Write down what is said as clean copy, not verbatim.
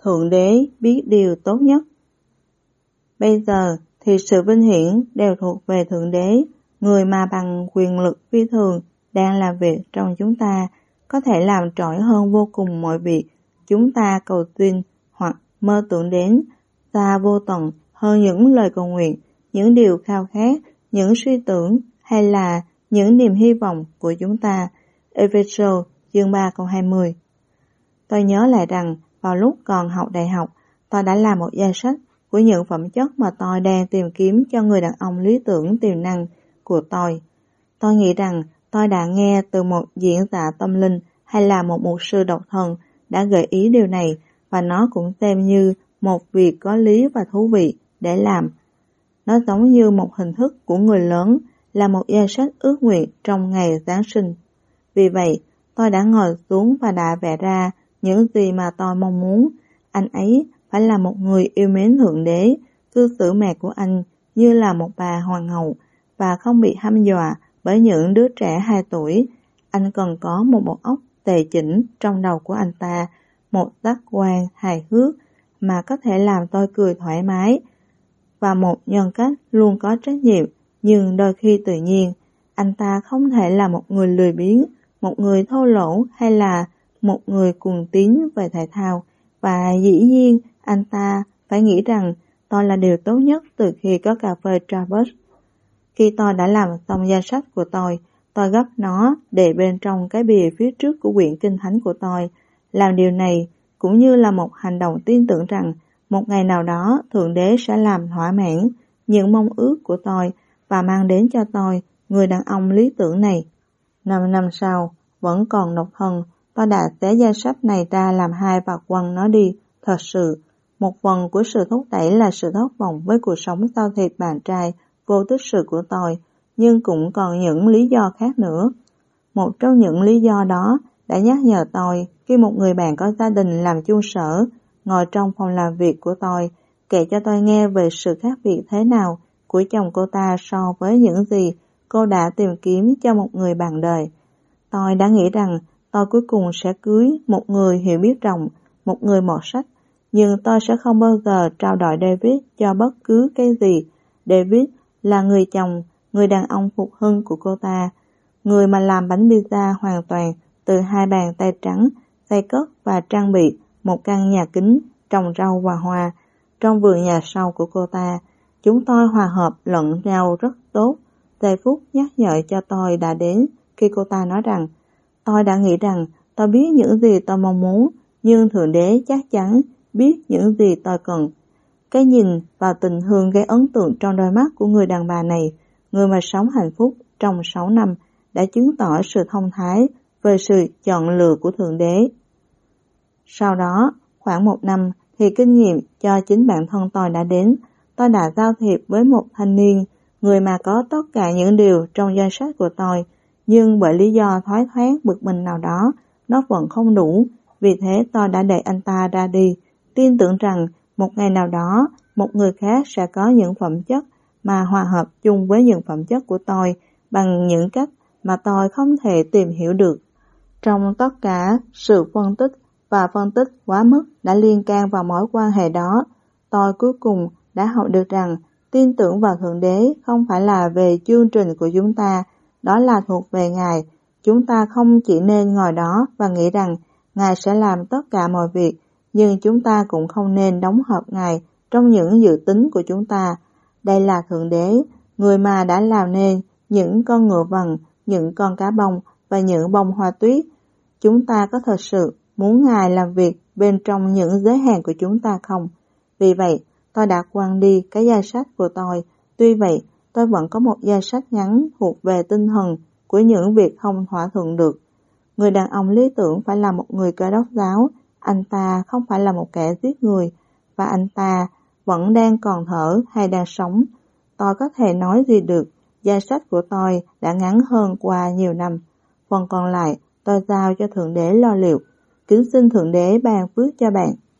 Thượng Đế biết điều tốt nhất. Bây giờ thì sự vinh hiển đều thuộc về Thượng Đế, người mà bằng quyền lực phi thường đang làm việc trong chúng ta, có thể làm trội hơn vô cùng mọi việc chúng ta cầu xin hoặc mơ tưởng đến, xa vô tận hơn những lời cầu nguyện, những điều khao khát, những suy tưởng hay là những niềm hy vọng của chúng ta. Ephesos chương 3 câu 20. Tôi nhớ lại rằng vào lúc còn học đại học, tôi đã làm một danh sách của những phẩm chất mà tôi đang tìm kiếm cho người đàn ông lý tưởng tiềm năng của tôi. Tôi nghĩ rằng tôi đã nghe từ một diễn giả tâm linh hay là một mục sư độc thần đã gợi ý điều này, và nó cũng xem như một việc có lý và thú vị để làm. Nó giống như một hình thức của người lớn, là một danh sách ước nguyện trong ngày Giáng sinh. Vì vậy, tôi đã ngồi xuống và đã vẽ ra những gì mà tôi mong muốn. Anh ấy phải là một người yêu mến Thượng Đế, cư xử mẹ của anh như là một bà hoàng hậu và không bị hăm dọa bởi những đứa trẻ 2 tuổi. Anh cần có một bộ óc tề chỉnh trong đầu của anh ta, một giác quan hài hước mà có thể làm tôi cười thoải mái, và một nhân cách luôn có trách nhiệm, nhưng đôi khi tự nhiên. Anh ta không thể là một người lười biếng, một người thô lỗ hay là một người cuồng tín về thể thao, và dĩ nhiên anh ta phải nghĩ rằng tôi là điều tốt nhất từ khi có cà phê Starbucks. Khi tôi đã làm xong danh sách của tôi gấp nó để bên trong cái bìa phía trước của quyển kinh thánh của tôi. Làm điều này cũng như là một hành động tin tưởng rằng một ngày nào đó Thượng Đế sẽ làm thỏa mãn những mong ước của tôi và mang đến cho tôi người đàn ông lý tưởng này. 5 năm sau, vẫn còn độc thân, tôi đã xé danh sách này ra làm 2 và quăng nó đi. Thật sự, một phần của sự thúc đẩy là sự thất vọng với cuộc sống sao thịt bạn trai vô tích sự của tôi, nhưng cũng còn những lý do khác nữa. Một trong những lý do đó đã nhắc nhở tôi khi một người bạn có gia đình làm chung sở ngồi trong phòng làm việc của tôi, kể cho tôi nghe về sự khác biệt thế nào của chồng cô ta so với những gì cô đã tìm kiếm cho một người bạn đời. Tôi đã nghĩ rằng tôi cuối cùng sẽ cưới một người hiểu biết rộng, một người mọt sách, nhưng tôi sẽ không bao giờ trao đổi David cho bất cứ cái gì. David là người chồng, người đàn ông phục hưng của cô ta, người mà làm bánh pizza hoàn toàn từ 2 bàn tay trắng, xây cất và trang bị một căn nhà kính trồng rau và hoa trong vườn nhà sau của cô ta. Chúng tôi hòa hợp lẫn nhau rất tốt. Giây phút nhắc nhở cho tôi đã đến khi cô ta nói rằng tôi đã nghĩ rằng tôi biết những gì tôi mong muốn, nhưng Thượng Đế chắc chắn biết những gì tôi cần. Cái nhìn và tình thương gây ấn tượng trong đôi mắt của người đàn bà này, người mà sống hạnh phúc trong 6 năm, đã chứng tỏ sự thông thái về sự chọn lựa của Thượng Đế. Sau đó, khoảng 1 năm thì kinh nghiệm cho chính bản thân tôi đã đến. Tôi đã giao thiệp với một thanh niên, người mà có tất cả những điều trong danh sách của tôi, nhưng bởi lý do thoái thoát bực mình nào đó, nó vẫn không đủ. Vì thế tôi đã đẩy anh ta ra đi, tin tưởng rằng một ngày nào đó, một người khác sẽ có những phẩm chất mà hòa hợp chung với những phẩm chất của tôi bằng những cách mà tôi không thể tìm hiểu được. Trong tất cả sự phân tích quá mức đã liên can vào mối quan hệ đó, tôi cuối cùng đã học được rằng tin tưởng vào Thượng Đế không phải là về chương trình của chúng ta, đó là thuộc về Ngài. Chúng ta không chỉ nên ngồi đó và nghĩ rằng Ngài sẽ làm tất cả mọi việc, nhưng chúng ta cũng không nên đóng hợp Ngài trong những dự tính của chúng ta. Đây là Thượng Đế, người mà đã làm nên những con ngựa vằn, những con cá bông và những bông hoa tuyết. Chúng ta có thật sự muốn Ngài làm việc bên trong những giới hạn của chúng ta không? Vì vậy, tôi đã quăng đi cái danh sách của tôi. Tuy vậy, tôi vẫn có một danh sách ngắn thuộc về tinh thần của những việc không thỏa thuận được. Người đàn ông lý tưởng phải là một người Cơ đốc giáo. Anh ta không phải là một kẻ giết người, và anh ta vẫn đang còn thở hay đang sống. Tôi có thể nói gì được, danh sách của tôi đã ngắn hơn qua nhiều năm. Phần còn lại, tôi giao cho Thượng Đế lo liệu. Kính xin Thượng Đế ban phước cho bạn.